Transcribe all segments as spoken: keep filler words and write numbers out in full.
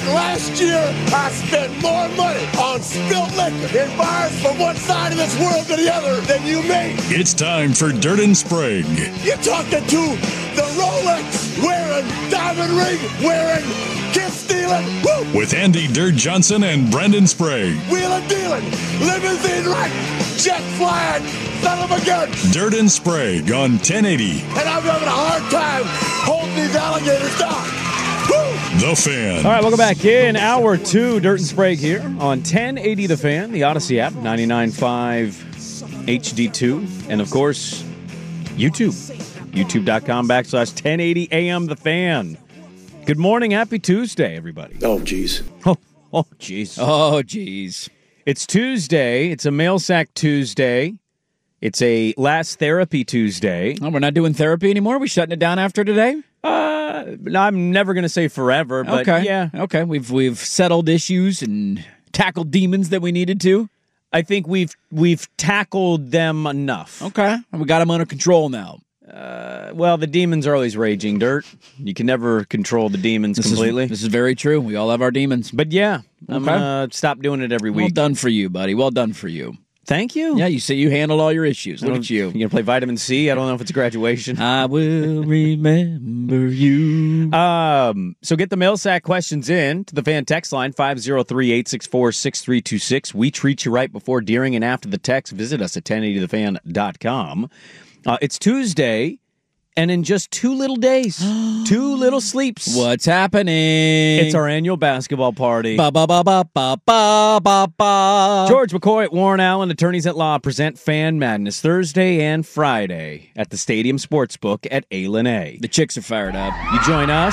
last year, I spent more money on spilled liquor in bars from one side of this world to the other than you made. It's time for Dirt and Sprague. You're talking to the Rolex wearing, diamond ring wearing, kiss stealing, woo! With Andy Dirt Johnson and Brendan Sprague. Wheeling dealing, limousine right, jet flying, son of a gun. Dirt and Sprague on ten eighty. And I'm having a hard time holding these alligators down. Woo! The Fan. All right, welcome back in hour two. Dirt and Sprague here on ten eighty The Fan, the Odyssey app, ninety-nine point five H D two, and of course, YouTube. YouTube.com backslash 1080 AM The Fan. Good morning. Happy Tuesday, everybody. Oh, jeez. Oh, oh, jeez. Oh, jeez. It's Tuesday. It's a Mail Sack Tuesday. It's a Last Therapy Tuesday. Oh, we're not doing therapy anymore? We shutting it down after today? Uh, I'm never going to say forever, but okay. yeah. Okay, we've we've settled issues and tackled demons that we needed to. I think we've we've tackled them enough. Okay, and we got them under control now. Uh, well, the demons are always raging, Dirt. You can never control the demons this completely. Is, this is very true. We all have our demons. But yeah, I'm Okay. going to stop doing it every Well week. done for you, buddy. Well done for you. Thank you. Yeah, you say you handled all your issues. Look I at don't- you. You going to play Vitamin C? I don't know if it's a graduation. I will remember you. Um, so get the mail sack questions in to the fan text line, five oh three, eight six four, six three two six. We treat you right before, during, and after the text. Visit us at ten eighty the fan dot com. Uh, it's Tuesday, and in just two little days, two little sleeps, What's happening? it's our annual basketball party. Ba ba ba ba ba ba ba ba. George McCoy at Warren Allen, attorneys at law, present Fan Madness Thursday and Friday at the Stadium Sportsbook at A L N A. The chicks are fired up. You join us,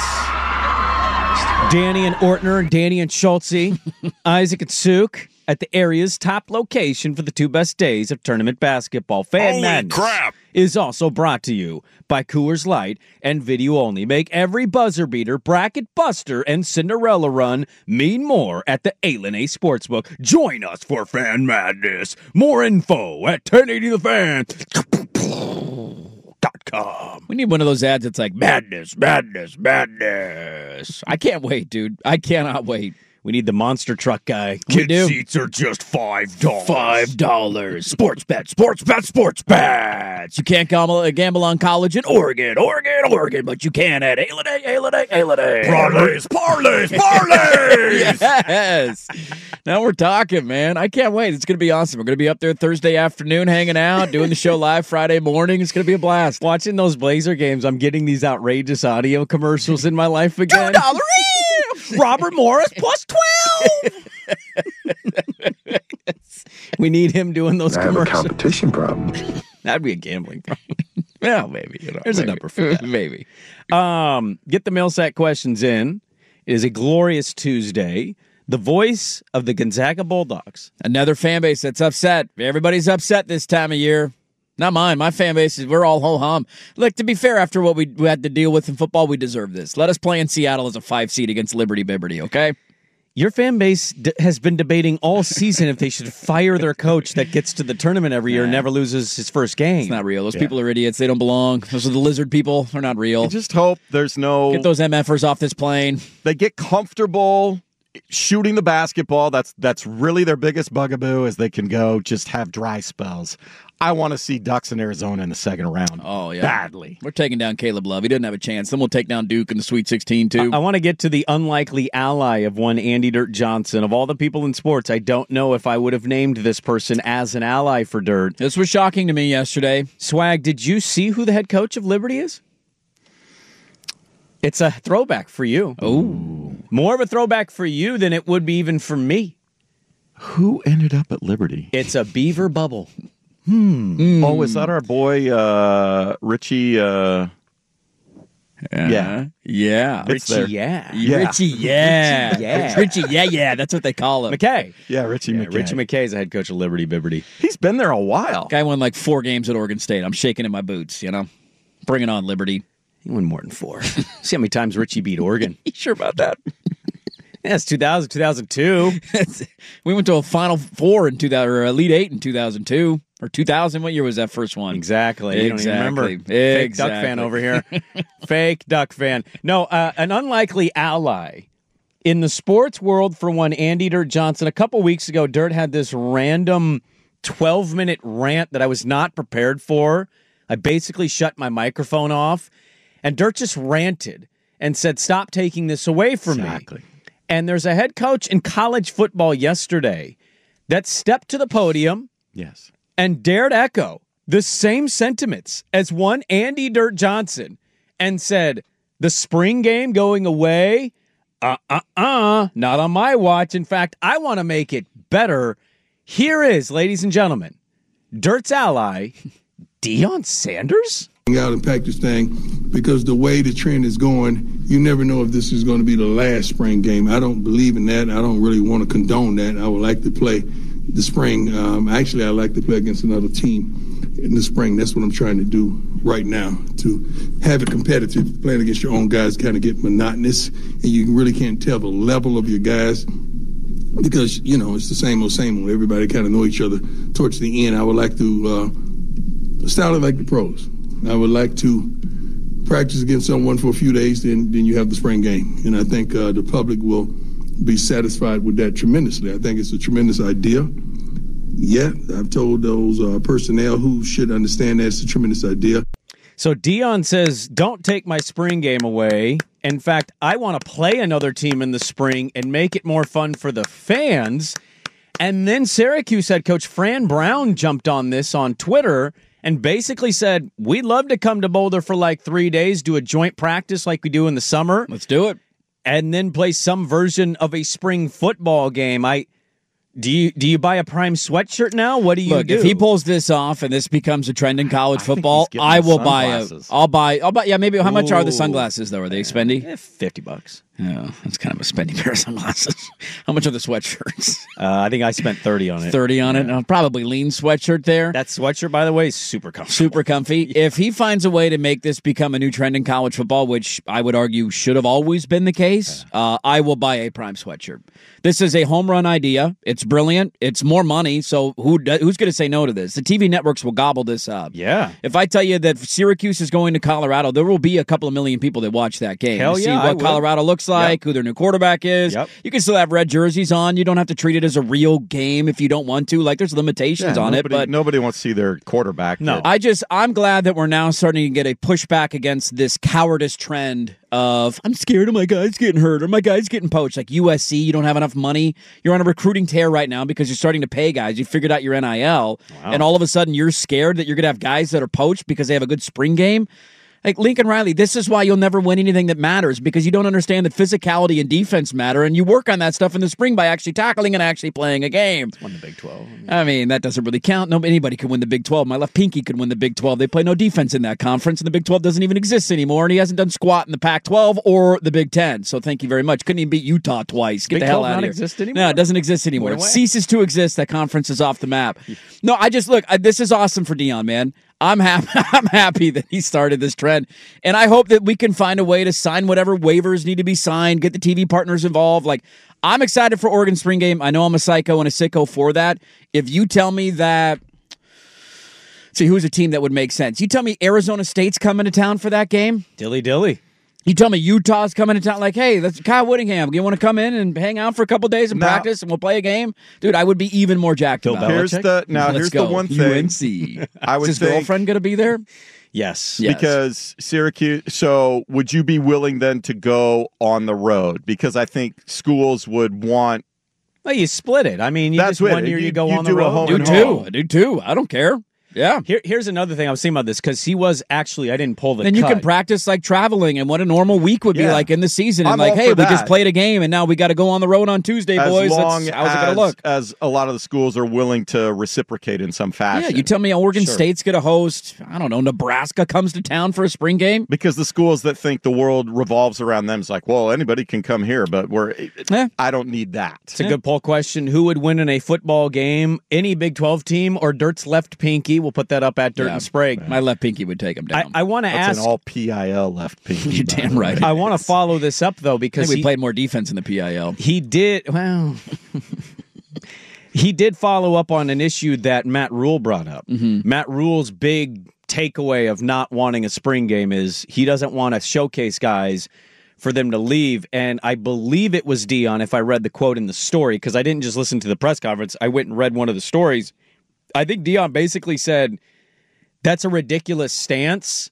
Danny and Ortner, Danny and Schultze, Isaac and Suk, at the area's top location for the two best days of tournament basketball. Fan Holy Madness crap. is also brought to you by Coors Light and Video Only. Make every buzzer beater, bracket buster, and Cinderella run mean more at the A L N A Sportsbook. Join us for Fan Madness. More info at ten eighty the fan dot com. We need one of those ads that's like, madness, madness, madness. I can't wait, dude. I cannot wait. We need the monster truck guy. We do. Seats are just five dollars. Five dollars. Sports bet, sports bet, sports bets. You can't gamble, gamble on college in Oregon, Oregon, Oregon, but you can at A L N A, A L N A, A L N A. Parlays, parlays, parlays. Yes. Now we're talking, man. I can't wait. It's going to be awesome. We're going to be up there Thursday afternoon hanging out, doing the show live Friday morning. It's going to be a blast. Watching those Blazer games, I'm getting these outrageous audio commercials in my life again. Two dollars. Robert Morris plus twelve. We need him doing those I have a commercials. competition problem. That'd be a gambling problem. Well, maybe. You know, There's a maybe. number for that. Maybe. Um, get the mail sack questions in. It is a glorious Tuesday. The voice of the Gonzaga Bulldogs. Another fan base that's upset. Everybody's upset this time of year. Not mine. My fan base is, we're all ho-hum. Look, to be fair, after what we, we had to deal with in football, we deserve this. Let us play in Seattle as a five seed against Liberty Bibberty, okay? Your fan base d- has been debating all season if they should fire their coach that gets to the tournament every year and never loses his first game. It's not real. Those people are idiots. They don't belong. Those are the lizard people. They're not real. I just hope there's no... Get those MFers off this plane. They get comfortable shooting the basketball. That's that's really their biggest bugaboo, is they can go just have dry spells. I want to see Ducks in Arizona in the second round. Oh, yeah. Badly. We're taking down Caleb Love. He doesn't have a chance. Then we'll take down Duke in the Sweet sixteen, too. I, I want to get to the unlikely ally of one Andy Dirt Johnson. Of all the people in sports, I don't know if I would have named this person as an ally for Dirt. This was shocking to me yesterday. Swag, did you see who the head coach of Liberty is? It's a throwback for you. Oh. More of a throwback for you than it would be even for me. Who ended up at Liberty? It's a Beaver Bubble. Hmm. Oh, is that our boy uh, Richie? Uh, yeah. Yeah. It's Richie, there. yeah. Yeah. Richie, yeah. Richie, yeah. It's Richie, yeah, yeah. That's what they call him. McKay. Yeah, Richie Yeah, McKay. Richie McKay is the head coach of Liberty Bibberty. He's been there a while. Guy won like four games at Oregon State. I'm shaking in my boots, you know? Bring it on, Liberty. He won more than four. See how many times Richie beat Oregon. You sure about that? Yeah, it's two thousand, two thousand two. We went to a Final Four in two thousand, or Elite Eight in two thousand two. Or two thousand, what year was that first one? Exactly. You don't even remember. Exactly. Fake Exactly. Duck fan over here. Fake Duck fan. No, uh, an unlikely ally In the sports world, for one, Andy Dirt Johnson, a couple weeks ago, Dirt had this random twelve-minute rant that I was not prepared for. I basically shut my microphone off, and Dirt just ranted and said, stop taking this away from Exactly. me. And there's a head coach in college football yesterday that stepped to the podium Yes. and dared echo the same sentiments as one Andy Dirt Johnson and said, the spring game going away, uh-uh-uh, not on my watch. In fact, I want to make it better. Here is, ladies and gentlemen, Dirt's ally, Deion Sanders? Out and pack this thing because the way the trend is going, you never know if this is going to be the last spring game. I don't believe in that. I don't really want to condone that. I would like to play the spring. Um, actually, I like to play against another team in the spring. That's what I'm trying to do right now, to have it competitive. Playing against your own guys kind of get monotonous, and you really can't tell the level of your guys because, you know, it's the same old, same old. Everybody kind of know each other towards the end. I would like to uh, style it like the pros. I would like to practice against someone for a few days, then then you have the spring game. And I think uh, the public will be satisfied with that tremendously. I think it's a tremendous idea. Yeah, I've told those uh, personnel who should understand that it's a tremendous idea. So Deion says, don't take my spring game away. In fact, I want to play another team in the spring and make it more fun for the fans. And then Syracuse head coach Fran Brown jumped on this on Twitter and basically said, we'd love to come to Boulder for like three days, do a joint practice like we do in the summer. Let's do it. And then play some version of a spring football game. I do you do you buy a Prime sweatshirt now? What do you Look, do? if he pulls this off and this becomes a trend in college I think football, he's getting I the will buy a. sunglasses. I'll buy. I'll buy. Yeah, maybe. How much are the Ooh. sunglasses though? Are they expendy? Eh, fifty bucks. Yeah, that's kind of a spendy pair of sunglasses. How much are the sweatshirts? Uh, I think I spent thirty on it. Thirty on it. Uh, probably lean sweatshirt there. That sweatshirt, by the way, is super comfortable. Super comfy. If he finds a way to make this become a new trend in college football, which I would argue should have always been the case, uh, I will buy a Prime sweatshirt. This is a home run idea. It's brilliant. It's more money, so who do, who's going to say no to this? The T V networks will gobble this up. Yeah. If I tell you that Syracuse is going to Colorado, there will be a couple of million people that watch that game. Hell to see yeah, I what would. Colorado looks like, Yep. who their new quarterback is. Yep. You can still have red jerseys on. You don't have to treat it as a real game if you don't want to. Like, there's limitations Yeah, on nobody, it, but nobody wants to see their quarterback. No. get- I just, I'm glad that we're now starting to get a pushback against this cowardice trend of, I'm scared of my guys getting hurt or my guys getting poached. Like U S C, you don't have enough money. You're on a recruiting tear right now because you're starting to pay guys. You figured out your N I L, and all of a sudden you're scared that you're going to have guys that are poached because they have a good spring game. Like Lincoln Riley, this is why you'll never win anything that matters, because you don't understand that physicality and defense matter, and you work on that stuff in the spring by actually tackling and actually playing a game. Won the Big twelve. I mean, that doesn't really count. No, anybody could win the Big twelve. My left pinky could win the Big twelve. They play no defense in that conference, and the Big twelve doesn't even exist anymore, and he hasn't done squat in the Pac twelve or the Big ten. So thank you very much. Couldn't even beat Utah twice. Get Big the hell twelve out not of here. exist anymore? No, it doesn't exist anymore. Went It away? ceases to exist. That conference is off the map. No, I just, look, I, this is awesome for Deion, man. I'm happy. I'm happy that he started this trend, and I hope that we can find a way to sign whatever waivers need to be signed, get the T V partners involved. Like, I'm excited for Oregon spring game. I know I'm a psycho and a sicko for that. If you tell me that, see, who's a team that would make sense? You tell me Arizona State's coming to town for that game. Dilly dilly. You tell me Utah's coming to town, like, hey, that's Kyle Whittingham. You want to come in and hang out for a couple days and Now- practice, and we'll play a game? Dude, I would be even more jacked Bill about it. Here's Belichick? the now. Let's here's go. the one thing U N C. I would Is his think girlfriend going to be there? Yes. Yeah. Yes. because Syracuse. So, would you be willing then to go on the road? Because I think schools would want. Well, you split it. I mean, you That's just what- one year you, you- go you on the do a road. home Do and two. home. I do two. I don't care. Yeah. Here, here's another thing I was thinking about this because he was actually I didn't pull the. Then you cut. can practice like traveling and what a normal week would be Yeah. like in the season. And I'm like, all hey, for we just that. played a game and now we got to go on the road on Tuesday, As boys. long That's, how's it going as, to look? as a lot of the schools are willing to reciprocate in some Yeah, fashion. you tell me Oregon Sure. State's going to host, I don't know, Nebraska comes to town for a spring game. because the schools that think the world revolves around them is like, well, anybody can come here, but we're. Yeah. I don't need that. It's a good poll question. Who would win in a football game? Any Big twelve team or Dirt's left pinky? We'll put that up at Dirt Yeah. and Sprague. My left pinky would take him I, down. I want to That's ask. an all P I L left pinky. You're by damn the right. way. I want to follow this up though I because think we he, played more defense in the P I L. he did well. He did follow up on an issue that Matt Rule brought up. Mm-hmm. Matt Rule's big takeaway of not wanting a spring game is he doesn't want to showcase guys for them to leave. And I believe it was Dion, if I read the quote in the story, because I didn't just listen to the press conference. I went and read one of the stories. I think Dion basically said, that's a ridiculous stance.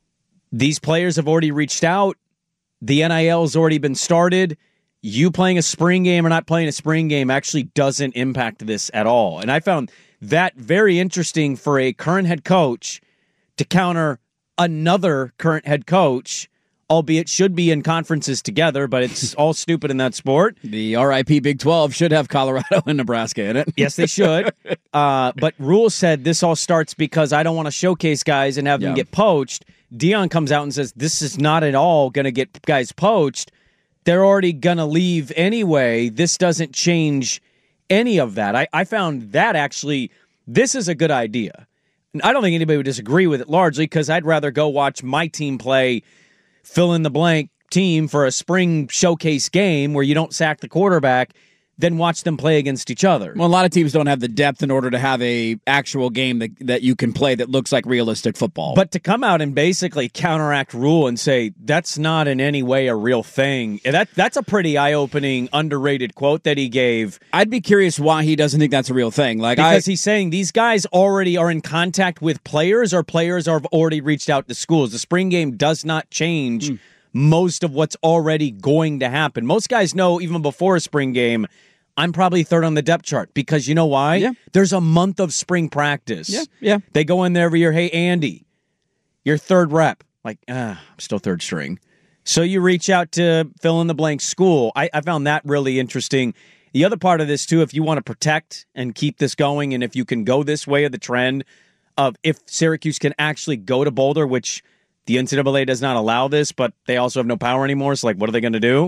These players have already reached out. The N I L has already been started. You playing a spring game or not playing a spring game actually doesn't impact this at all. And I found that very interesting for a current head coach to counter another current head coach, albeit should be in conferences together, but it's all stupid in that sport. The R I P Big twelve should have Colorado and Nebraska in it. Yes, they should. Uh, but Rule said this all starts because I don't want to showcase guys and have them Yeah. get poached. Dion comes out and says this is not at all going to get guys poached. They're already going to leave anyway. This doesn't change any of that. I, I found that actually, this is a good idea. And I don't think anybody would disagree with it largely because I'd rather go watch my team play fill-in-the-blank team for a spring showcase game where you don't sack the quarterback than watch them play against each other. Well, a lot of teams don't have the depth in order to have a actual game that, that you can play that looks like realistic football. But to come out and basically counteract Rule and say that's not in any way a real thing, that that's a pretty eye-opening, underrated quote that he gave. I'd be curious why he doesn't think that's a real thing. Like Because I, he's saying these guys already are in contact with players or players have already reached out to schools. The spring game does not change mm. most of what's already going to happen. Most guys know even before a spring game, I'm probably third on the depth chart because you know why? Yeah. There's a month of spring practice. Yeah, yeah. They go in there every year, hey, Andy, you're third rep. Like, ah, I'm still third string. So you reach out to fill in the blank school. I, I found that really interesting. The other part of this, too, if you want to protect and keep this going, and if you can go this way of the trend of if Syracuse can actually go to Boulder, which the N C double A does not allow this, but they also have no power anymore, so like, what are they going to do?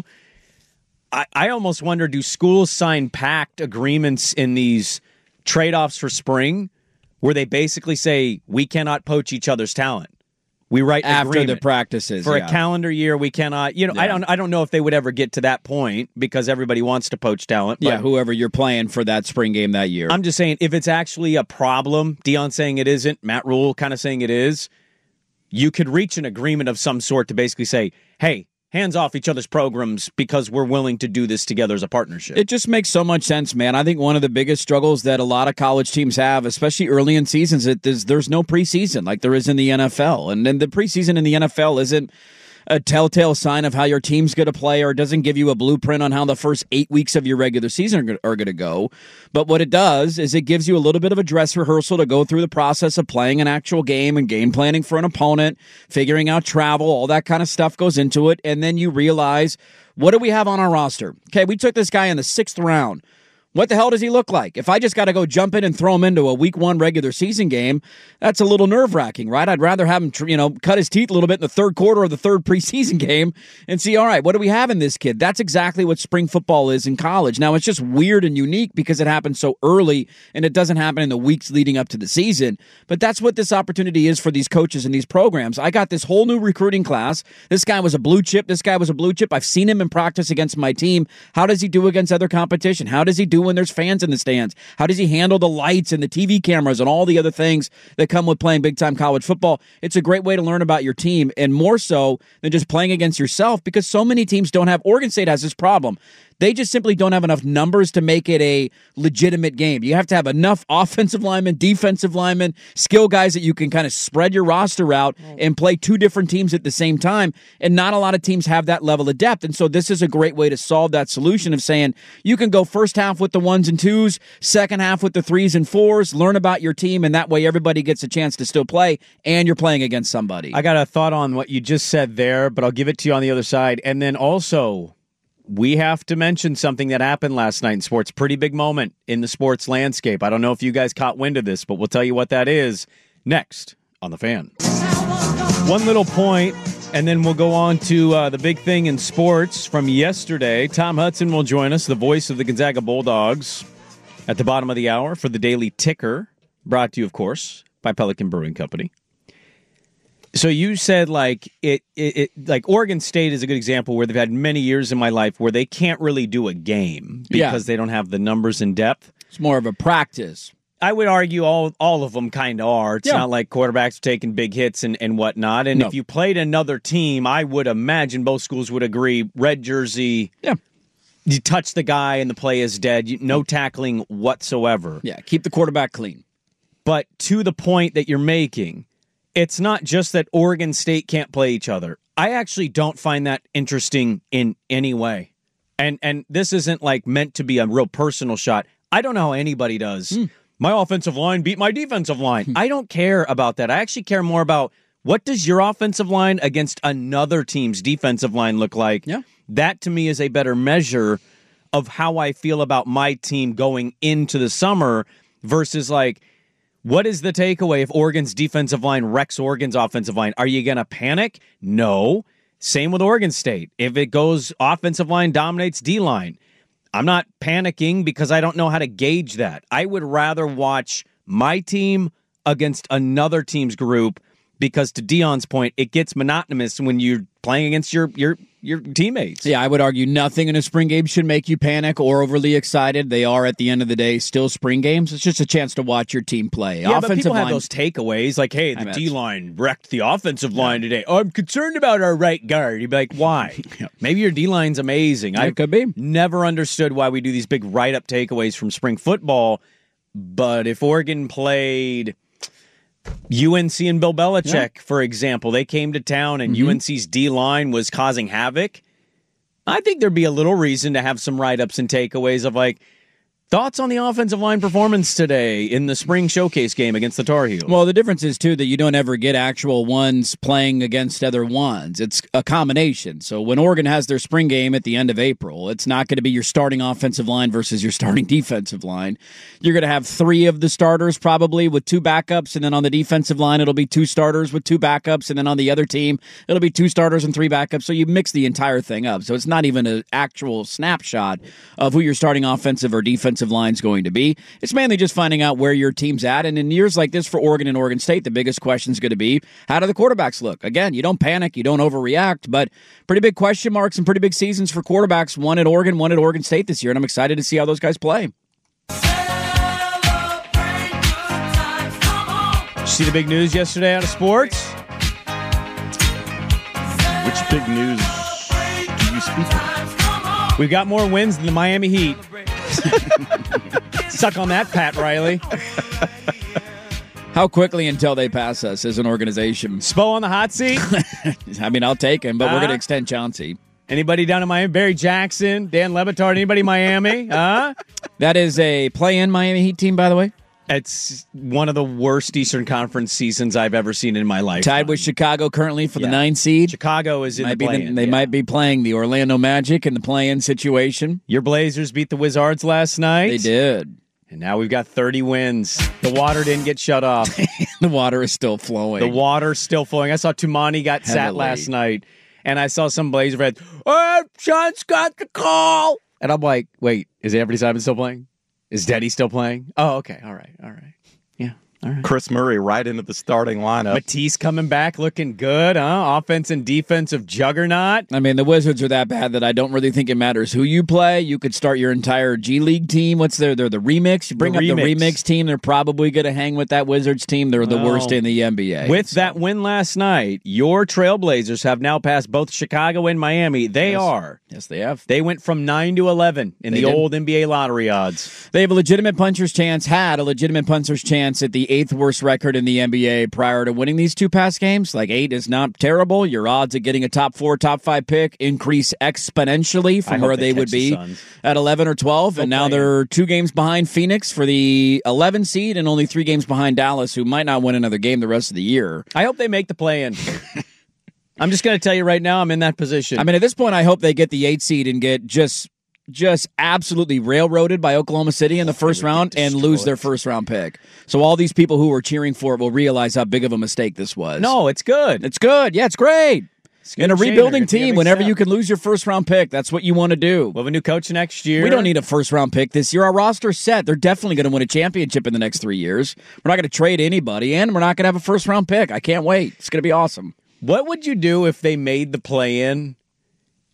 I, I almost wonder, do schools sign pact agreements in these trade-offs for spring where they basically say, we cannot poach each other's talent? We write after agreement. the practices. For yeah. a calendar year, we cannot, you know, Yeah. I don't I don't know if they would ever get to that point because everybody wants to poach talent. But Yeah, whoever you're playing for that spring game that year. I'm just saying, if it's actually a problem, Dion saying it isn't, Matt Rule kind of saying it is, you could reach an agreement of some sort to basically say, hey, hands off each other's programs because we're willing to do this together as a partnership. It just makes so much sense, man. I think one of the biggest struggles that a lot of college teams have, especially early in seasons, is there's, there's no preseason like there is in the N F L. And then the preseason in the N F L isn't a telltale sign of how your team's going to play or doesn't give you a blueprint on how the first eight weeks of your regular season are going to go. But what it does is it gives you a little bit of a dress rehearsal to go through the process of playing an actual game and game planning for an opponent, figuring out travel, all that kind of stuff goes into it. And then you realize, what do we have on our roster? Okay, we took this guy in the sixth round. What the hell does he look like? If I just got to go jump in and throw him into a week one regular season game, that's a little nerve-wracking, right? I'd rather have him, you know, cut his teeth a little bit in the third quarter of the third preseason game and see, all right, what do we have in this kid? That's exactly what spring football is in college. Now, it's just weird and unique because it happens so early and it doesn't happen in the weeks leading up to the season. But that's what this opportunity is for these coaches and these programs. I got this whole new recruiting class. This guy was a blue chip. This guy was a blue chip. I've seen him in practice against my team. How does he do against other competition? How does he do when there's fans in the stands? How does he handle the lights and the T V cameras and all the other things that come with playing big-time college football? It's a great way to learn about your team, and more so than just playing against yourself, because so many teams don't have. Oregon State has this problem. They just simply don't have enough numbers to make it a legitimate game. You have to have enough offensive linemen, defensive linemen, skill guys that you can kind of spread your roster out and play two different teams at the same time. And not a lot of teams have that level of depth. And so this is a great way to solve that solution of saying you can go first half with the ones and twos, second half with the threes and fours, learn about your team, and that way everybody gets a chance to still play, and you're playing against somebody. I got a thought on what you just said there, but I'll give it to you on the other side. And then also, we have to mention something that happened last night in sports. Pretty big moment in the sports landscape. I don't know if you guys caught wind of this, but we'll tell you what that is next on The Fan. One little point, and then we'll go on to uh, the big thing in sports from yesterday. Tom Hudson will join us, the voice of the Gonzaga Bulldogs, at the bottom of the hour for the Daily Ticker, brought to you, of course, by Pelican Brewing Company. So you said like it, it, it, like Oregon State is a good example where they've had many years in my life where they can't really do a game because Yeah. they don't have the numbers in depth. It's more of a practice. I would argue all all of them kind of are. It's Yeah. not like quarterbacks are taking big hits and, and whatnot. And No. if you played another team, I would imagine both schools would agree, red jersey, Yeah. you touch the guy and the play is dead. You, no tackling whatsoever. Yeah, keep the quarterback clean. But to the point that you're making, it's not just that Oregon State can't play each other. I actually don't find that interesting in any way. And and this isn't like meant to be a real personal shot. I don't know how anybody does. Mm. My offensive line beat my defensive line. I don't care about that. I actually care more about what does your offensive line against another team's defensive line look like. Yeah. That to me is a better measure of how I feel about my team going into the summer versus like, what is the takeaway if Oregon's defensive line wrecks Oregon's offensive line? Are you going to panic? No. Same with Oregon State. If it goes offensive line dominates D-line, I'm not panicking because I don't know how to gauge that. I would rather watch my team against another team's group because, to Dion's point, it gets monotonous when you're playing against your your your teammates. Yeah, I would argue nothing in a spring game should make you panic or overly excited. They are, at the end of the day, still spring games. It's just a chance to watch your team play. Yeah, offensive but people line, have those takeaways like, hey, I the mean, D-line wrecked the offensive line today. Oh, I'm concerned about our right guard. You'd be like, why? Maybe your D-line's amazing. I It could be. never understood why we do these big write-up takeaways from spring football, but if Oregon played U N C and Bill Belichick, for example, they came to town and Mm-hmm. U N C's D-line was causing havoc, I think there'd be a little reason to have some write-ups and takeaways of like, thoughts on the offensive line performance today in the spring showcase game against the Tar Heels? Well, the difference is, too, that you don't ever get actual ones playing against other ones. It's a combination. So when Oregon has their spring game at the end of April, it's not going to be your starting offensive line versus your starting defensive line. You're going to have three of the starters probably with two backups, and then on the defensive line, it'll be two starters with two backups, and then on the other team, it'll be two starters and three backups. So you mix the entire thing up. So it's not even an actual snapshot of who your starting offensive or defensive line's going to be. It's mainly just finding out where your team's at. And in years like this for Oregon and Oregon State, the biggest question is going to be, how do the quarterbacks look? Again, you don't panic, you don't overreact, but pretty big question marks and pretty big seasons for quarterbacks. One at Oregon, one at Oregon State this year, and I'm excited to see how those guys play. See the big news yesterday out of sports? Which big news do you speak of? We've got more wins than the Miami Heat. Suck on that, Pat Riley. How quickly until they pass us as an organization? Spo on the hot seat. I mean, I'll take him, but we're Uh-huh. going to extend Chauncey. Anybody down in Miami? Barry Jackson, Dan Lebitard, anybody Miami? Huh? That is a play-in Miami Heat team, by the way. It's one of the worst Eastern Conference seasons I've ever seen in my life. Tied with Chicago currently for the Yeah. nine seed. Chicago is in Might the be the- play-in. they yeah. might be playing the Orlando Magic in the play-in situation. Your Blazers beat the Wizards last night. They did. And now we've got thirty wins. The water didn't get shut off. The water is still flowing. The water's still flowing. I saw Tumani got sat Heavily. last night, and I saw some Blazer fans, oh, Sean's got the call. And I'm like, wait, is Anthony Simon still playing? Is Deddy still playing? Oh, okay. All right. All right. Yeah. All right. Chris Murray right into the starting lineup. Matisse coming back looking good, huh? Offense and defensive juggernaut. I mean, the Wizards are that bad that I don't really think it matters who you play. You could start your entire G League team. What's their, they're the remix. You bring The up the remix. remix team. They're probably going to hang with that Wizards team. They're the Well, worst in the N B A. With So, that win last night, your Trailblazers have now passed both Chicago and Miami. They Yes. are. yes, they have. They went from nine to eleven in They the did. old N B A lottery odds. They have a legitimate puncher's chance, had a legitimate puncher's chance at the eighth worst record in the N B A prior to winning these two past games. Like, eight is not terrible. Your odds of getting a top four, top five pick increase exponentially I from hope where they they would catch the be Suns. at eleven or twelve. They'll And now play they're two games behind Phoenix for the eleven seed and only three games behind Dallas, who might not win another game the rest of the year. I hope they make the play-in. I'm just going to tell you right now, I'm in that position. I mean, at this point, I hope they get the eight seed and get just just absolutely railroaded by Oklahoma City in the first would get round and lose destroyed. their first round pick. So all these people who were cheering for it will realize how big of a mistake this was. no, it's good. It's good. Yeah, it's great. It's In a good change. rebuilding It's a team, big whenever step. you can lose your first round pick, that's what you want to do. We'll have a new coach next year. We don't need a first round pick this year. Our roster's set. They're definitely going to win a championship in the next three years. We're not going to trade anybody, and we're not going to have a first round pick. I can't wait. It's going to be awesome. What would you do if they made the play-in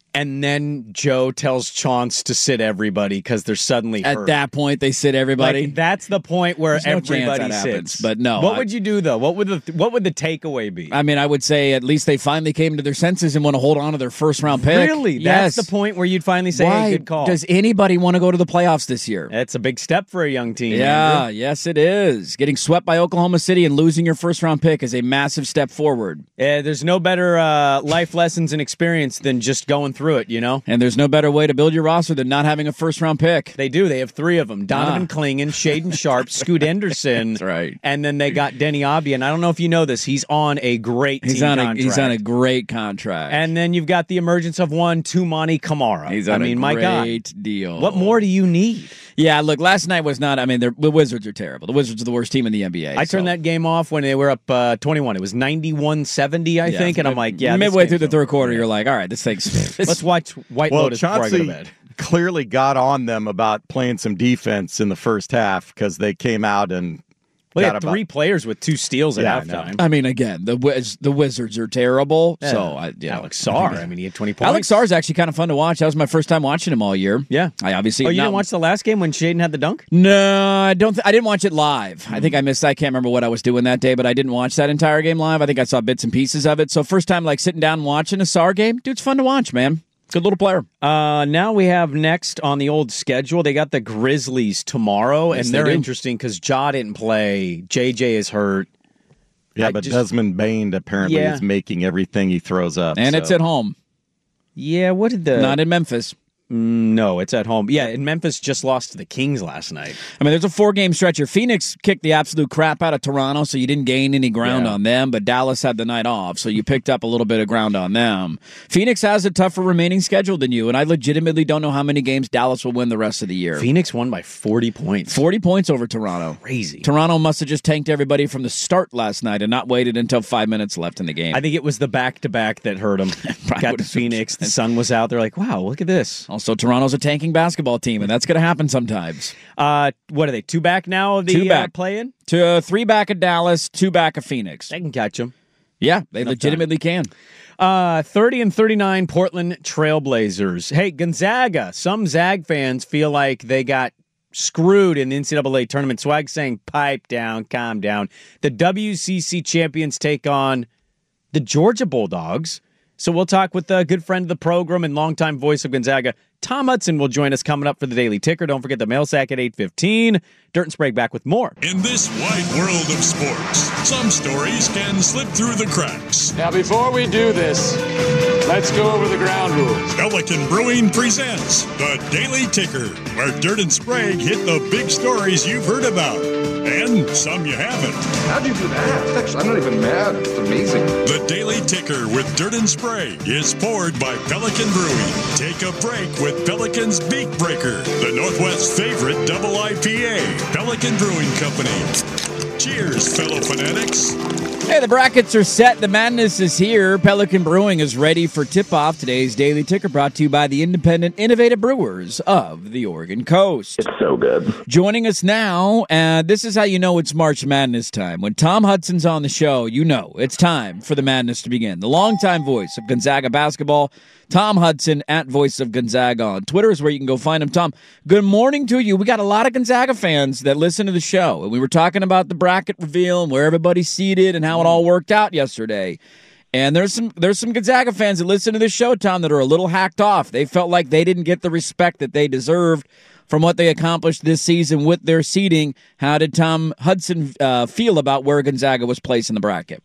And then Joe tells Chauncey to sit everybody because they're suddenly At hurt. that point, they sit everybody. Like, that's the point where There's no everybody chance that sits. happens, but no, What I- would you do though? What would the what would the takeaway be? I mean, I would say at least they finally came to their senses and want to hold on to their first round pick. Really? Yes. That's the point where you'd finally say, Why hey, good call. does anybody want to go to the playoffs this year? That's a big step for a young team. Yeah, Andrew. yes, it is. Getting swept by Oklahoma City and losing your first round pick is a massive step forward. Uh, there's no better uh, life lessons and experience than just going through it, you know? And there's no better way to build your roster than not having a first round pick. They do. They have three of them. Donovan Ah. Clingan, Shaden Sharp, Scoot Henderson. That's right. And then they got Denny Abia. And I don't know if you know this. He's on a great He's team on a contract. he's on a great contract. And then you've got the emergence of one, Tumani Kamara. he's on I mean, a my God. great deal. What more do you need? Yeah, look, last night was not. I mean, they're- the Wizards are terrible. The Wizards are the worst team in the N B A. I turned so. that game off when they were up uh, twenty-one. It was ninety-one seventy, I Yeah, think. And I'm like, yeah. this midway through game's the third over. quarter, you're like, all right, this thing's. this- Let's watch White Well, Lotus before I go to Chauncey bed. clearly got on them about playing some defense in the first half because they came out and Well, they got had about- three players with two steals at Yeah, I know. halftime. I mean, again, the Wiz, the Wizards are terrible. Yeah. So, I, yeah. Alex Sarr, I mean, he had twenty points. Alex Sarr is actually kind of fun to watch. That was my first time watching him all year. Yeah. I obviously. Oh, you not- didn't watch the last game when Shaden had the dunk? No, I don't. Th- I didn't watch it live. I think I missed. I can't remember what I was doing that day, but I didn't watch that entire game live. I think I saw bits and pieces of it. So first time, like sitting down and watching a Sarr game, dude's fun to watch, man. Good little player. Uh, now we have next on the old schedule, they got the Grizzlies tomorrow, Yes, and they they're do. interesting because Ja didn't play. J J is hurt. Yeah, I but just- Desmond Bain apparently Yeah. is making everything he throws up. And so. it's at home, Yeah, what did the... not in Memphis. No, it's at home. Yeah, and Memphis just lost to the Kings last night. I mean, there's a four-game stretch here. Phoenix kicked the absolute crap out of Toronto, so you didn't gain any ground Yeah. on them, but Dallas had the night off, so you picked up a little bit of ground on them. Phoenix has a tougher remaining schedule than you, and I legitimately don't know how many games Dallas will win the rest of the year. Phoenix won by forty points. forty points over Toronto. Crazy. Toronto must have just tanked everybody from the start last night and not waited until five minutes left in the game. I think it was the back-to-back that hurt them. Got would to have- Phoenix. The sun was out. They're like, wow, look at this. Also, Toronto's a tanking basketball team, and that's going to happen sometimes. Uh, what are they, two back now of the Two back. Uh, play-in? To uh, three back of Dallas, two back of Phoenix. They can catch them. Yeah, they legitimately can. Uh, thirty and thirty-nine Portland Trailblazers. Hey, Gonzaga. Some Zag fans feel like they got screwed in the N C double A tournament. Swag saying, pipe down, calm down. The W C C champions take on the Georgia Bulldogs. So we'll talk with a good friend of the program and longtime voice of Gonzaga, Tom Hudson, will join us coming up for the Daily Ticker. Don't forget the mail sack at eight fifteen. Dirt and Sprague back with more. In this wide world of sports, some stories can slip through the cracks. Now, before we do this, let's go over the ground rules. Pelican Brewing presents the Daily Ticker, where Dirt and Sprague hit the big stories you've heard about, and some you haven't. How'd you do that? Actually, I'm not even mad. It's amazing. The Daily Ticker with Dirt and Sprague is poured by Pelican Brewing. Take a break with Pelican's Beak Breaker, the Northwest's favorite double I P A. Pelican Brewing Company. Cheers, fellow fanatics. Hey, the brackets are set. The madness is here. Pelican Brewing is ready for tip-off. Today's Daily Ticker brought to you by the independent, innovative brewers of the Oregon coast. It's so good. Joining us now, and this is how you know it's March Madness time. When Tom Hudson's on the show, you know it's time for the madness to begin. The longtime voice of Gonzaga basketball, Tom Hudson, at Voice of Gonzaga on Twitter is where you can go find him. Tom, good morning to you. We got a lot of Gonzaga fans that listen to the show, and we were talking about the bracket reveal and where everybody's seated and how it all worked out yesterday. And there's some there's some Gonzaga fans that listen to this show, Tom, that are a little hacked off. They felt like they didn't get the respect that they deserved from what they accomplished this season with their seeding. How did Tom Hudson uh, feel about where Gonzaga was placed in the bracket?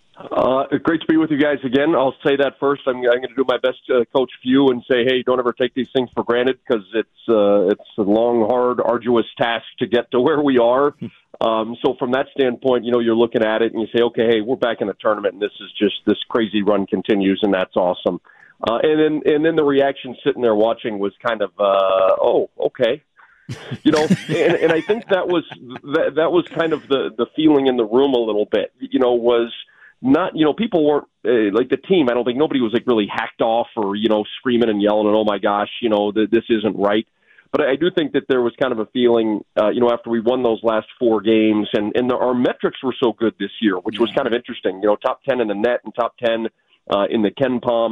Uh, great to be with you guys again. I'll say that first. I'm, I'm going to do my best to coach Few and say, hey, don't ever take these things for granted because it's uh, it's a long, hard, arduous task to get to where we are. Um, so from that standpoint, you know, you're looking at it and you say, okay, hey, we're back in the tournament and this is just this crazy run continues and that's awesome. Uh, and then and then the reaction sitting there watching was kind of, uh, oh, okay. You know, and, and I think that was that, that was kind of the, the feeling in the room a little bit, you know, was not, you know, people weren't uh, like the team. I don't think nobody was like really hacked off or, you know, screaming and yelling and, oh my gosh, you know, th- this isn't right. But I do think that there was kind of a feeling, uh, you know, after we won those last four games and, and the, our metrics were so good this year, which was kind of interesting, you know, top ten in the net and top ten uh, in the Ken Palm.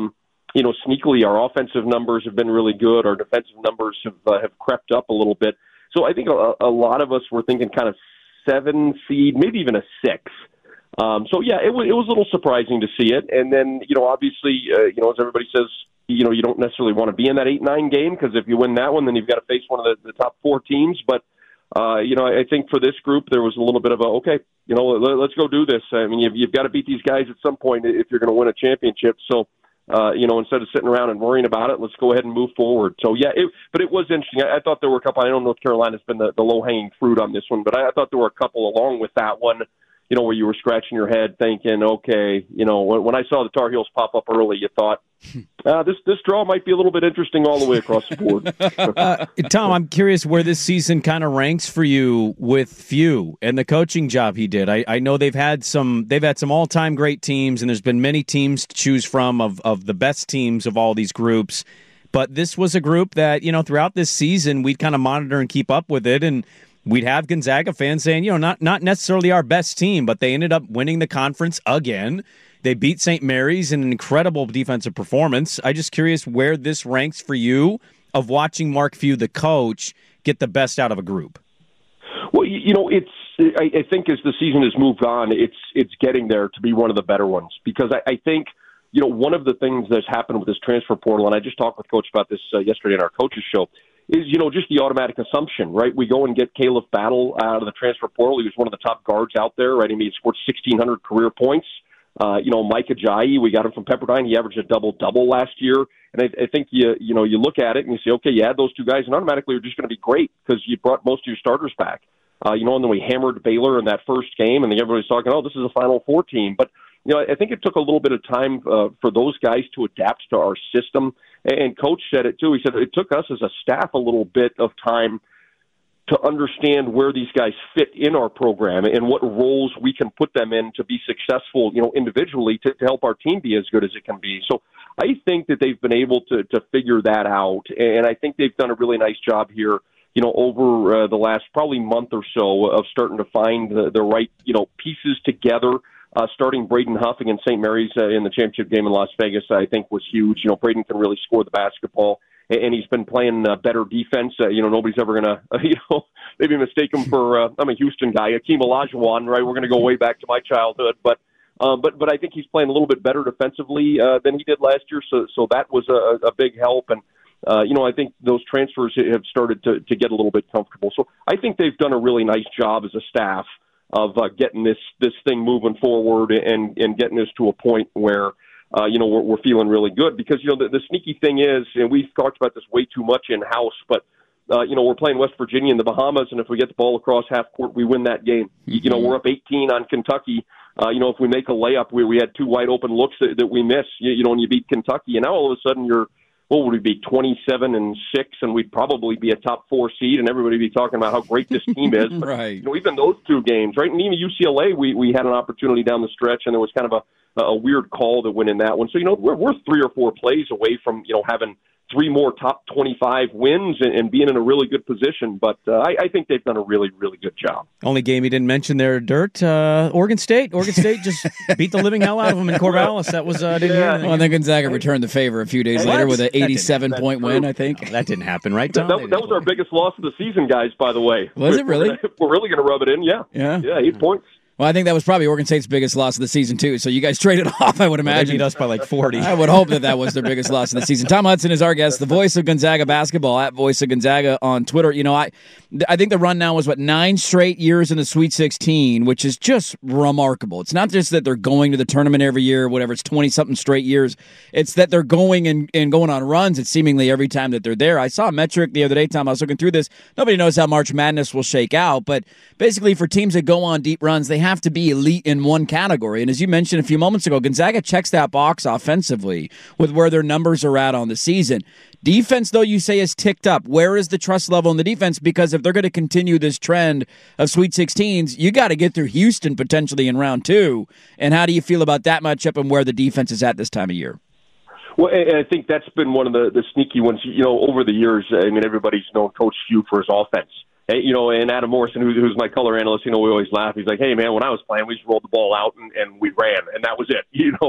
you know, sneakily, our offensive numbers have been really good. Our defensive numbers have uh, have crept up a little bit. So I think a, a lot of us were thinking kind of seven seed, maybe even a six. Um, so yeah, it was it was a little surprising to see it. And then, you know, obviously, uh, you know, as everybody says, you know, you don't necessarily want to be in that eight nine game because if you win that one, then you've got to face one of the, the top four teams. But uh, you know, I think for this group, there was a little bit of a okay, you know, let, let's go do this. I mean, you've, you've got to beat these guys at some point if you're going to win a championship. So. Uh, you know, instead of sitting around and worrying about it, let's go ahead and move forward. So, yeah, it, but it was interesting. I, I thought there were a couple. I know North Carolina's been the, the low-hanging fruit on this one, but I, I thought there were a couple along with that one, you know, where you were scratching your head thinking, okay, you know, when, when I saw the Tar Heels pop up early, you thought, uh, this this draw might be a little bit interesting all the way across the board. uh, Tom, I'm curious where this season kind of ranks for you with Few and the coaching job he did. I, I know they've had some they've had some all-time great teams, and there's been many teams to choose from of, of the best teams of all these groups. But this was a group that, you know, throughout this season, we'd kind of monitor and keep up with it, and we'd have Gonzaga fans saying, you know, not not necessarily our best team, but they ended up winning the conference again. They beat Saint Mary's in an incredible defensive performance. I'm just curious where this ranks for you of watching Mark Few, the coach, get the best out of a group. Well, you know, it's. I, I think as the season has moved on, it's it's getting there to be one of the better ones because I, I think, you know, one of the things that's happened with this transfer portal, and I just talked with Coach about this uh, yesterday in our coaches show, is, you know, just the automatic assumption, right? We go and get Caleb Battle out of the transfer portal. He was one of the top guards out there, right? I mean, he scored sixteen hundred career points. Uh, you know, Mike Ajayi, we got him from Pepperdine. He averaged a double-double last year. And I, I think, you you know, you look at it and you say, okay, you add those two guys, and automatically you're just going to be great because you brought most of your starters back. Uh, you know, and then we hammered Baylor in that first game, and then everybody's talking, oh, this is a Final Four team. But, you know, I think it took a little bit of time uh, for those guys to adapt to our system. And Coach said it, too. He said it took us as a staff a little bit of time to understand where these guys fit in our program and what roles we can put them in to be successful, you know, individually to, to help our team be as good as it can be. So I think that they've been able to, to figure that out, and I think they've done a really nice job here, you know, over uh, the last probably month or so of starting to find the, the right, you know, pieces together. Uh, starting Braden Huff against Saint Mary's uh, in the championship game in Las Vegas, I think was huge. You know, Braden can really score the basketball. And he's been playing uh, better defense. Uh, you know, nobody's ever going to, uh, you know, maybe mistake him for, uh, I'm a Houston guy, Akeem Olajuwon, right? We're going to go way back to my childhood. But um, but but I think he's playing a little bit better defensively uh, than he did last year. So so that was a, a big help. And, uh, you know, I think those transfers have started to, to get a little bit comfortable. So I think they've done a really nice job as a staff of uh, getting this, this thing moving forward and, and getting us to a point where, Uh, you know, we're, we're feeling really good because, you know, the, the sneaky thing is, and we've talked about this way too much in-house, but, uh, you know, we're playing West Virginia in the Bahamas, and if we get the ball across half court, we win that game. Mm-hmm. You know, we're up eighteen on Kentucky. Uh, you know, if we make a layup, we, we had two wide open looks that, that we miss, you, you know, and you beat Kentucky, and now all of a sudden you're, what would we be, twenty-seven and six, and we'd probably be a top four seed, and everybody would be talking about how great this team is. But, right. You know, even those two games, right? And even U C L A, we, we had an opportunity down the stretch, and there was kind of a, a weird call that went in that one. So, you know, we're, we're three or four plays away from, you know, having three more top twenty-five wins and, and being in a really good position. But uh, I, I think they've done a really, really good job. Only game he didn't mention there, Dirt, uh, Oregon State. Oregon State just beat the living hell out of them in Corvallis. That was, uh, didn't yeah. hear Well, and then Gonzaga returned the favor a few days what? later with an eighty-seven point win, I think. No, that didn't happen, right, Tom? That, that, that was our biggest loss of the season, guys, by the way. Was we're, it really? We're, gonna, we're really going to rub it in, yeah. Yeah? Yeah, eight points. Well, I think that was probably Oregon State's biggest loss of the season, too. So you guys traded off, I would imagine. They beat us by like forty. I would hope that that was their biggest loss of the season. Tom Hudson is our guest, the voice of Gonzaga basketball, at Voice of Gonzaga on Twitter. You know, I I think the run now was, what, nine straight years in the Sweet sixteen, which is just remarkable. It's not just that they're going to the tournament every year, whatever, it's twenty-something straight years. It's that they're going and, and going on runs, it's seemingly every time that they're there. I saw a metric the other day, Tom, I was looking through this. Nobody knows how March Madness will shake out, but basically for teams that go on deep runs, they have to be elite in one category. And as you mentioned a few moments ago, Gonzaga checks that box offensively with where their numbers are at on the season. Defense, though, you say is ticked up. Where is the trust level in the defense? Because if they're going to continue this trend of Sweet sixteens, you got to get through Houston potentially in round two. And how do you feel about that matchup and where the defense is at this time of year? Well, and I think that's been one of the, the sneaky ones. You know, over the years, I mean, everybody's known Coach Few for his offense. You know, and Adam Morrison, who's, who's my color analyst, you know, we always laugh. He's like, hey, man, when I was playing, we just rolled the ball out and, and we ran, and that was it, you know.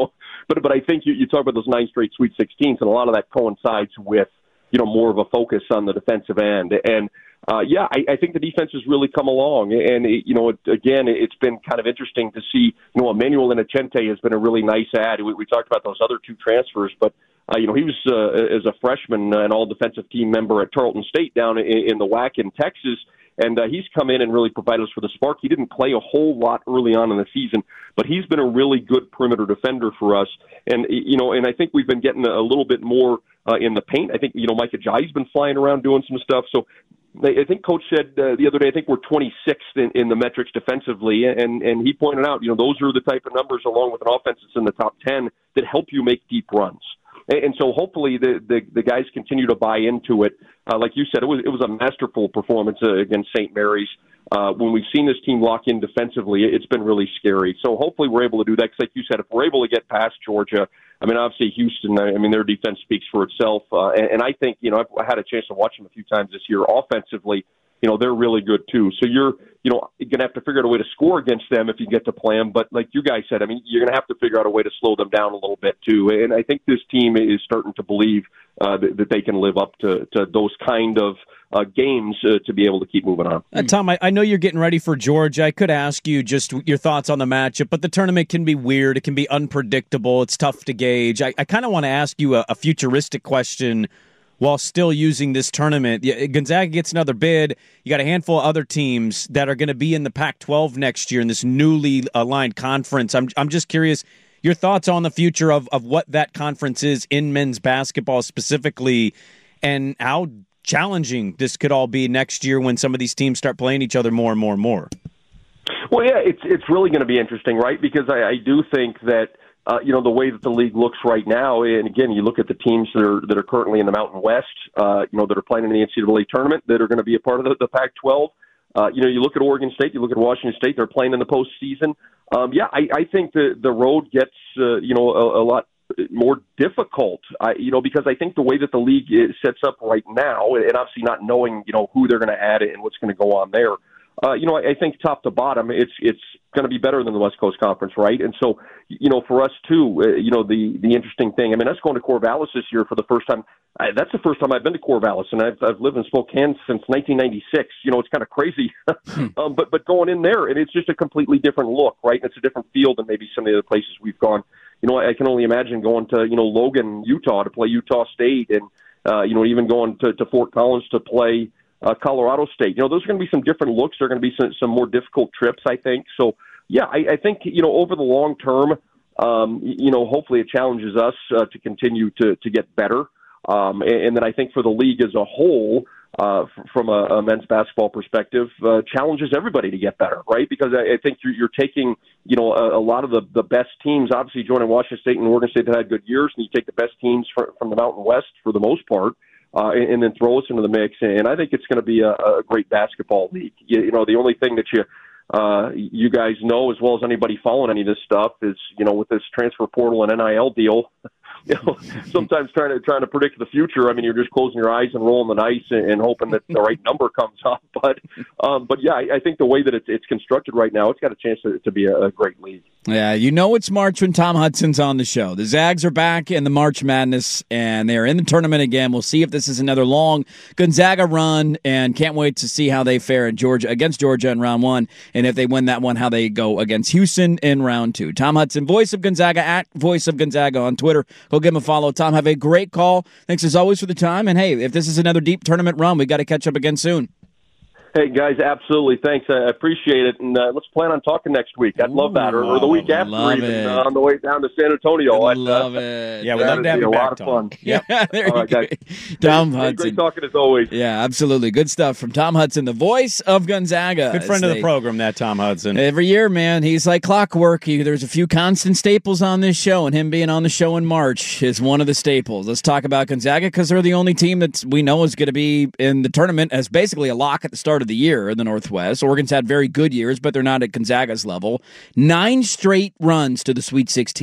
but but I think you, you talk about those nine straight Sweet sixteens, and a lot of that coincides with, you know, more of a focus on the defensive end. And, uh, yeah, I, I think the defense has really come along. And, it, you know, it, again, it's been kind of interesting to see, you know, Emmanuel Inocente has been a really nice add. We, we talked about those other two transfers, but, uh, you know, he was, uh, as a freshman, an all-defensive team member at Tarleton State down in, in the W A C in Texas. And uh, he's come in and really provided us with a spark. He didn't play a whole lot early on in the season, but he's been a really good perimeter defender for us. And, you know, and I think we've been getting a little bit more uh, in the paint. I think, you know, Micah Jai's been flying around doing some stuff. So I think Coach said uh, the other day, I think we're twenty-sixth in, in the metrics defensively. And, and he pointed out, you know, those are the type of numbers, along with an offense that's in the top ten, that help you make deep runs. And so hopefully the, the, the guys continue to buy into it. Uh, like you said, it was it was a masterful performance uh, against Saint Mary's. Uh, when we've seen this team lock in defensively, it's been really scary. So hopefully we're able to do that. Because like you said, if we're able to get past Georgia, I mean, obviously Houston, I mean, their defense speaks for itself. Uh, and, and I think, you know, I've I had a chance to watch them a few times this year offensively. You know, they're really good too. So you're, you know, you're going to have to figure out a way to score against them if you get to play them. But like you guys said, I mean, you're going to have to figure out a way to slow them down a little bit too. And I think this team is starting to believe uh, that, that they can live up to, to those kind of uh, games uh, to be able to keep moving on. Uh, Tom, I, I know you're getting ready for Georgia. I could ask you just your thoughts on the matchup, but the tournament can be weird. It can be unpredictable. It's tough to gauge. I, I kind of want to ask you a, a futuristic question while still using this tournament. Gonzaga gets another bid. You got a handful of other teams that are going to be in the Pac twelve next year in this newly aligned conference. I'm I'm just curious, your thoughts on the future of, of what that conference is in men's basketball specifically, and how challenging this could all be next year when some of these teams start playing each other more and more and more. Well, yeah, it's it's really going to be interesting, right? Because I, I do think that Uh, you know, the way that the league looks right now, and again, you look at the teams that are that are currently in the Mountain West, uh, you know, that are playing in the N C double A tournament, that are going to be a part of the, the Pac twelve. Uh, you know, you look at Oregon State, you look at Washington State, they're playing in the postseason. Um, yeah, I, I think the the road gets, uh, you know, a, a lot more difficult, I, you know, because I think the way that the league is, sets up right now, and obviously not knowing, you know, who they're going to add and what's going to go on there, Uh, you know, I, I think top to bottom, it's it's going to be better than the West Coast Conference, right? And so, you know, for us too, uh, you know, the the interesting thing, I mean, us going to Corvallis this year for the first time, I, that's the first time I've been to Corvallis, and I've I've lived in Spokane since nineteen ninety-six. You know, it's kind of crazy, um, but but going in there, and it's just a completely different look, right? And it's a different field than maybe some of the other places we've gone. You know, I can only imagine going to, you know, Logan, Utah to play Utah State, and uh, you know, even going to, to Fort Collins to play Uh, Colorado State. You know, those are going to be some different looks. There are going to be some, some more difficult trips, I think. So, yeah, I, I think, you know, over the long term, um, you know, hopefully it challenges us uh, to continue to, to get better. Um, and, and then I think for the league as a whole, uh, f- from a, a men's basketball perspective, uh, challenges everybody to get better, right? Because I, I think you're, you're taking, you know, a, a lot of the, the best teams, obviously joining Washington State and Oregon State that had good years, and you take the best teams for, from the Mountain West for the most part, Uh, and, and then throw us into the mix. And I think it's going to be a, a great basketball league. You, you know, the only thing that you uh, you guys know as well as anybody following any of this stuff is, you know, with this transfer portal and N I L deal, you know, sometimes trying to trying to predict the future. I mean, you're just closing your eyes and rolling the dice and, and hoping that the right number comes up. But um, but yeah, I, I think the way that it's, it's constructed right now, it's got a chance to, to be a, a great league. Yeah, you know it's March when Tom Hudson's on the show. The Zags are back in the March Madness, and they're in the tournament again. We'll see if this is another long Gonzaga run, and can't wait to see how they fare in Georgia against Georgia in round one, and if they win that one, how they go against Houston in round two. Tom Hudson, voice of Gonzaga, at voice of Gonzaga on Twitter. Go give him a follow. Tom, have a great call. Thanks as always for the time, and hey, if this is another deep tournament run, we got to catch up again soon. Hey, guys, absolutely. Thanks. I appreciate it. And uh, let's plan on talking next week. I'd love that. Or, or the week after, even uh, on the way down to San Antonio. I I'd, love uh, it. Yeah, we'd love to have you a back, lot of fun. Yep. Yeah, there All you right, go. guys. Tom hey, Hudson. Great talking as always. Yeah, absolutely. Good stuff from Tom Hudson, the voice of Gonzaga. Good friend of they, the program, that Tom Hudson. Every year, man, he's like clockwork. He, there's a few constant staples on this show, and him being on the show in March is one of the staples. Let's talk about Gonzaga because they're the only team that we know is going to be in the tournament as basically a lock at the start of the year in the Northwest. Oregon's had very good years, but they're not at Gonzaga's level. Nine straight runs to the Sweet sixteen.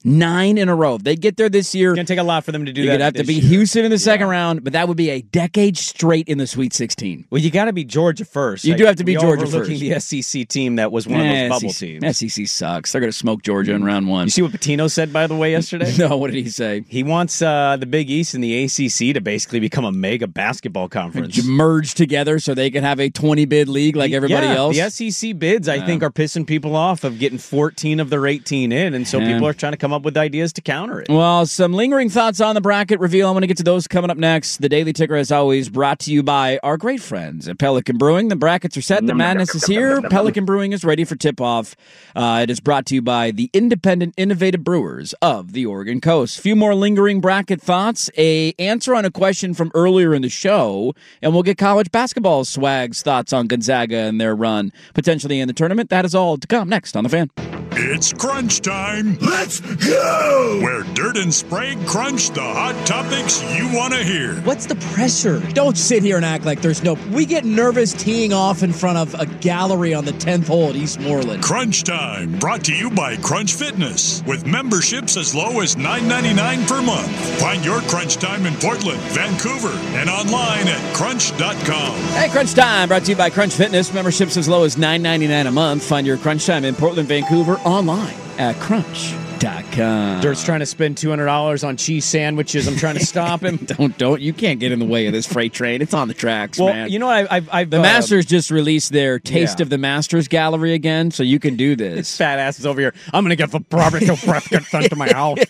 Nine in a row. If they get there this year, It's going to take a lot for them to do you that. would have to this beat year. Houston in the second Yeah. round, but that would be a decade straight in the Sweet sixteen. Well, you got to be Georgia first. You Like, do have to beat we Georgia overlooking first. the S E C team that was one of Eh, those bubble S E C teams. S E C sucks. They're going to smoke Georgia in round one. You see what Pitino said, by the way, yesterday? No, what did he say? He wants uh, the Big East and the A C C to basically become a mega basketball conference. Merge together so they can have a twenty-bid league like everybody yeah, else. The S E C bids, I think, are pissing people off of getting fourteen of their eighteen in, and so Yeah. people are trying to come up with ideas to counter it. Well, some lingering thoughts on the bracket reveal. I'm going to get to those coming up next. The Daily Ticker, as always, brought to you by our great friends at Pelican Brewing. The brackets are set. The madness is here. Pelican Brewing is ready for tip-off. Uh, it is brought to you by the independent, innovative brewers of the Oregon Coast. Few more lingering bracket thoughts. A answer on a question from earlier in the show, and we'll get college basketball swag's thoughts on Gonzaga and their run potentially in the tournament. That is all to come next on The Fan. It's crunch time. Let's go! Where Dirt and Sprague crunch the hot topics you want to hear. What's the pressure? Don't sit here and act like there's no... We get nervous teeing off in front of a gallery on the tenth hole at Eastmoreland. Crunch time, brought to you by Crunch Fitness, with memberships as low as nine ninety-nine per month. Find your Crunch Time in Portland, Vancouver, and online at crunch dot com. Hey, Crunch Time, brought to you by Crunch Fitness. Memberships as low as nine ninety-nine a month. Find your Crunch Time in Portland, Vancouver, online at crunch dot com. Dirt's trying to spend two hundred dollars on cheese sandwiches. I'm trying to stop him. don't, don't. You can't get in the way of this freight train. It's on the tracks, well, man. you know what? I, I've, I've the uh, Masters just released their Taste yeah. of the Masters gallery again, so you can do this. Fat ass is over here. I'm going to get the barbecue brisket sent to my house.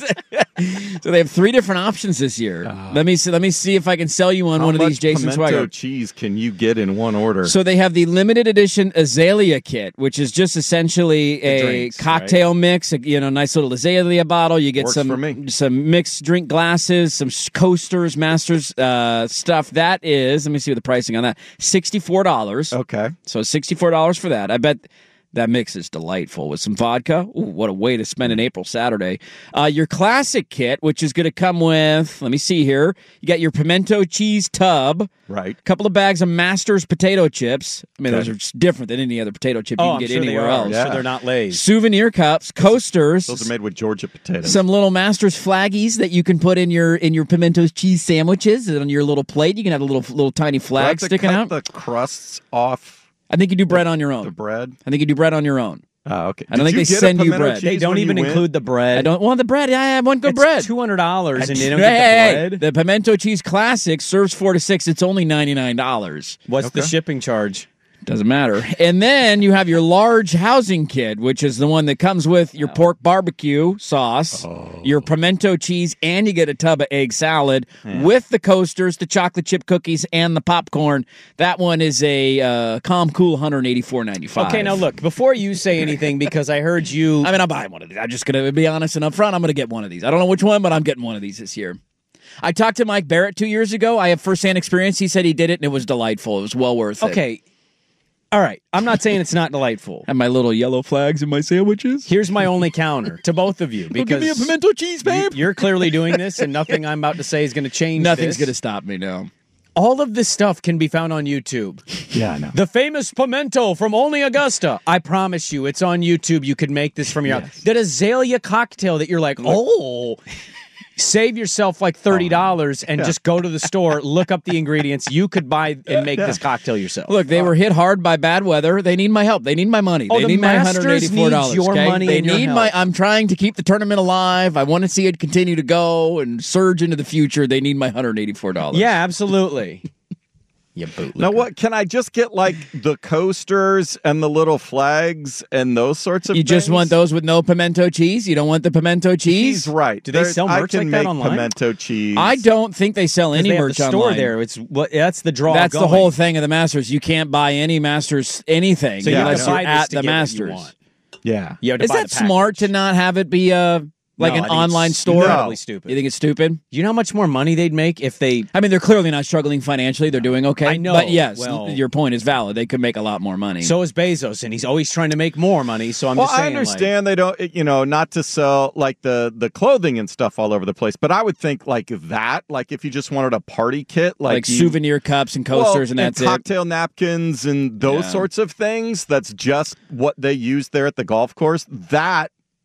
So they have three different options this year. Uh, let me see, let me see if I can sell you on How one of much these Jason pimento Swagger. cheese can you get in one order? So they have the limited edition Azalea kit, which is just essentially a drinks, cocktail right? mix. A, you know, nice little Azalea bottle. You get Works some for me. some mixed drink glasses, some coasters, Masters uh, stuff. That is, let me see what the pricing on that. Sixty-four dollars. Okay, so sixty-four dollars for that. I bet. That mix is delightful with some vodka. Ooh, what a way to spend an April Saturday. Uh, your classic kit, which is going to come with, let me see here. You got your pimento cheese tub. Right. A couple of bags of Masters potato chips. I mean, Okay. those are just different than any other potato chip Oh, you can I'm get sure anywhere they are. else. Yeah. Yeah. So they're not Lay's. Souvenir cups, coasters. Those are made with Georgia potatoes. Some little Masters flaggies that you can put in your in your pimento cheese sandwiches and on your little plate. You can have a little little tiny Do I flag have to sticking cut out. the crusts off I think you do bread on your own. the bread. I think you do bread on your own. Oh, okay. I don't Did think you they get a send you pimento bread. cheese They don't when you even went? include the bread. I don't want the bread. I want good it's bread. two hundred dollars and they don't Hey, get the hey, bread. the pimento cheese classic serves four to six. It's only ninety-nine dollars. What's the Okay. shipping charge? Doesn't matter. And then you have your large housing kit, which is the one that comes with your pork barbecue sauce, your pimento cheese, and you get a tub of egg salad with the coasters, the chocolate chip cookies, and the popcorn. That one is a uh, calm, cool one eighty-four ninety-five. Okay, now look, before you say anything, because I heard you... I mean, I'm buying one of these. I'm just going to be honest and upfront. I'm going to get one of these. I don't know which one, but I'm getting one of these this year. I talked to Mike Barrett two years ago. I have firsthand experience. He said he did it, and it was delightful. It was well worth it. Okay, all right. I'm not saying it's not delightful. And my little yellow flags in my sandwiches. Here's my only counter to both of you, Well, because give me a pimento cheese, babe. you- you're clearly doing this, and nothing I'm about to say is going to change Nothing's this. going to stop me now. All of this stuff can be found on YouTube. Yeah, I know. The famous pimento from Only Augusta. I promise you, it's on YouTube. You can make this from your house. That azalea cocktail that you're like, oh... Save yourself like thirty dollars and Yeah. just go to the store, look up the ingredients. You could buy and make this cocktail yourself. Look, they were hit hard by bad weather. They need my help. They need my money. Oh, they the need my Masters one eighty-four dollars. needs your okay? money They and your need help. my. I'm trying to keep the tournament alive. I want to see it continue to go and surge into the future. They need my one eighty-four dollars. Yeah, absolutely. You bootlicker. Now, what can I just get like the coasters and the little flags and those sorts of You things? just want those with no pimento cheese? You don't want the pimento cheese? He's right. Do they There- sell I merch can like that make online? pimento cheese. I don't think they sell any they have merch the store online. there. It's what that's the draw. That's the going. whole thing of the Masters. You can't buy any Masters anything So you unless have to you're buy this at to the get what you Masters. want. Yeah. You have to Is buy that the smart to package. not have it be uh like No, an I think it's online store? incredibly stupid. You think it's stupid? Do you know how much more money they'd make if they? I mean, they're clearly not struggling financially. They're doing okay. I know. But yes, Well- your point is valid. They could make a lot more money. So is Bezos, and he's always trying to make more money. So I'm Well, just saying. I understand they don't, you know, not to sell like the the clothing and stuff all over the place, but I would think like that, like if you just wanted a party kit, like, like you, souvenir cups and coasters, well, and that's it. cocktail napkins and those Yeah. sorts of things. That's just what they use there at the golf course. That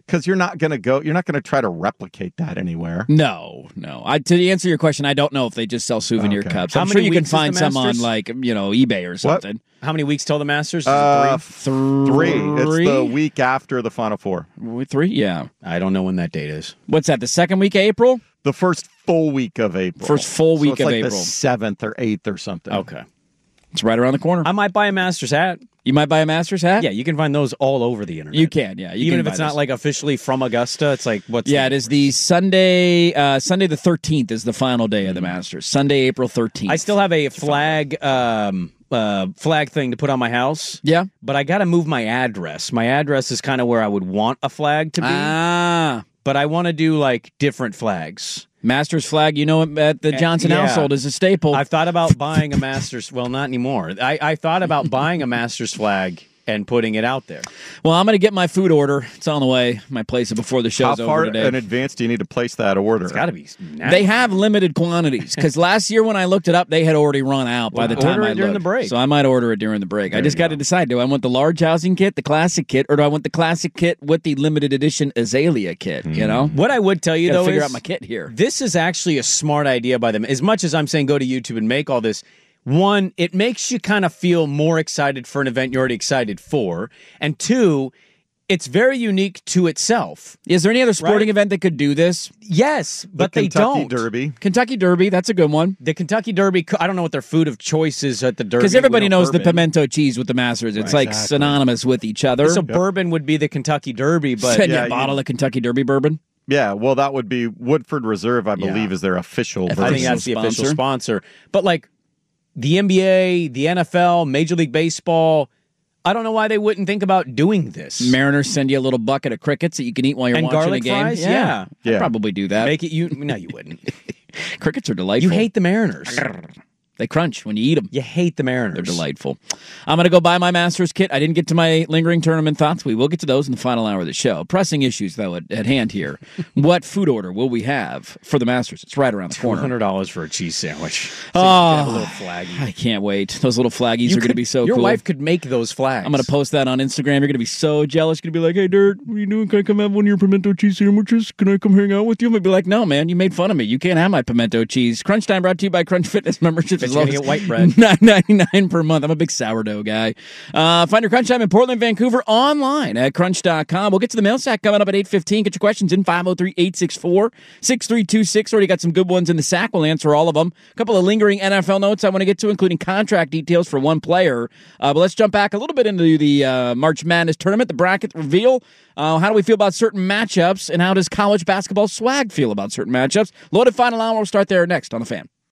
Because you're not going to go, you're not going to try to replicate that anywhere. No, no. I, to answer your question, I don't know if they just sell souvenir Okay. cups. How I'm many sure you can weeks is the find some on, Masters? like, you know, eBay or something. How many weeks till the Masters? Is Uh, it three? Three. It's the week after the Final Four. Three? Yeah. I don't know when that date is. What's that, the second week of April? The first full week of April. First full So week it's of like April. the seventh or eighth or something. Okay. It's right around the corner. I might buy a Masters hat. You might buy a Masters hat? Yeah, you can find those all over the internet. You can, yeah. You Even can if buy it's not those. like officially from Augusta, it's like what's Yeah, the it is the Sunday, uh, Sunday the thirteenth is the final day of the Masters. Sunday, April thirteenth. I still have a flag um, uh, flag thing to put on my house. Yeah. But I got to move my address. My address is kind of where I would want a flag to be. Ah. But I want to do like different flags. Masters flag, you know, at the Johnson yeah. household is a staple. I've thought about buying a Masters. Well, not anymore. I, I thought about buying a Masters flag and putting it out there. Well, I'm going to get my food order. It's on the way. My place it before the show's How far over today. in advance do you need to place that order? It's got to be. Now. They have limited quantities because last year when I looked it up, they had already run out by the Well, time order I it during looked. the break. So I might order it during the break. I just got to decide: do I want the large housing kit, the classic kit, or do I want the classic kit with the limited edition Azalea kit? You know, What I would tell you got to though figure is out my kit here. this is actually a smart idea by them. As much as I'm saying go to YouTube and make all this, one, it makes you kind of feel more excited for an event you're already excited for. And two, it's very unique to itself. Is there any other sporting Right? event that could do this? Yes, but the they Kentucky don't. Derby. Kentucky Derby, that's a good one. The Kentucky Derby, I don't know what their food of choice is at the Derby. Because everybody We know knows the bourbon. pimento cheese with the Masters. It's Right. like synonymous with each other. So bourbon would be the Kentucky Derby, but Send you yeah, a bottle you- of Kentucky Derby bourbon. Yeah, well, that would be Woodford Reserve, I believe, Yeah. is their official I version. I think that's the sponsor. official sponsor. But like the N B A, the N F L, Major League Baseball, I don't know why they wouldn't think about doing this. Mariners send you a little bucket of crickets that you can eat while you're And watching garlic a game. fries? Yeah. I'd Yeah. probably do that. Make it you. No, you wouldn't. Crickets are delightful. You hate the Mariners. They crunch when you eat them. You hate the Mariners. They're delightful. I'm going to go buy my Masters kit. I didn't get to my lingering tournament thoughts. We will get to those in the final hour of the show. Pressing issues, though, at, at hand here. What food order will we have for the Masters? It's right around the Two corner. hundred dollars for a cheese sandwich. So Oh, you can have a little flaggy. I can't wait. Those little flaggies You are going to could- be so Your cool. wife could make those flags. I'm going to post that on Instagram. You're going to be so jealous. You're going to be like, hey, Dirt, what are you doing? Can I come have one of your pimento cheese sandwiches? Can I come hang out with you? I'm going to be like, no, man, you made fun of me. You can't have my pimento cheese. Crunch Time brought to you by Crunch Fitness memberships. Bet As you're well gonna as get white bread. nine ninety-nine per month. I'm a big sourdough guy. Uh, find your Crunch Time in Portland, Vancouver online at crunch dot com. We'll get to the mail sack coming up at eight fifteen. Get your questions in five oh three, eight six four, six three two six. Already got some good ones in the sack. We'll answer all of them. A couple of lingering N F L notes I want to get to, including contract details for one player. Uh, but let's jump back a little bit into the uh, March Madness tournament, the bracket reveal. Uh, how do we feel about certain matchups, and how does college basketball swag feel about certain matchups? Loaded final hour. We'll start there next on The Fan.